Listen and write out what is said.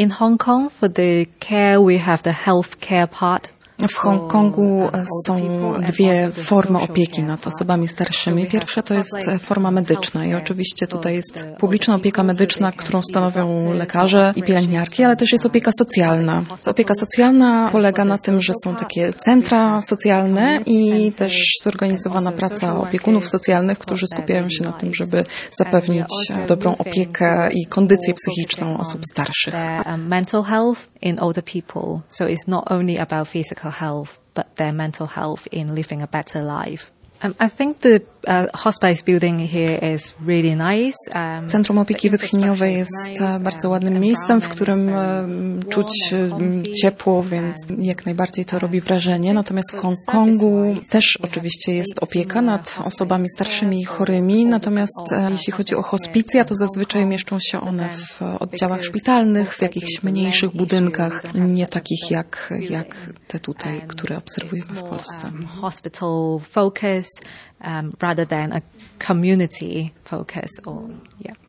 In Hong Kong, for the care, we have the healthcare part. W Hongkongu są dwie formy opieki nad osobami starszymi. Pierwsza to jest forma medyczna i oczywiście tutaj jest publiczna opieka medyczna, którą stanowią lekarze i pielęgniarki, ale też jest opieka socjalna. Opieka socjalna polega na tym, że są takie centra socjalne i też zorganizowana praca opiekunów socjalnych, którzy skupiają się na tym, żeby zapewnić dobrą opiekę i kondycję psychiczną osób starszych. Mental health in older people. So it's not only about physical health, but their mental health in living a better life. I think the hospice building here is really nice. Centrum opieki wytchnieniowej jest bardzo ładnym miejscem, w którym czuć ciepło, więc jak najbardziej to robi wrażenie. Natomiast w Hongkongu też oczywiście jest opieka nad osobami starszymi i chorymi. Natomiast jeśli chodzi o hospicja, to zazwyczaj mieszczą się one w oddziałach szpitalnych, w jakichś mniejszych budynkach, nie takich jak te tutaj, które obserwujemy w Polsce. Hospital focus rather than a community focus.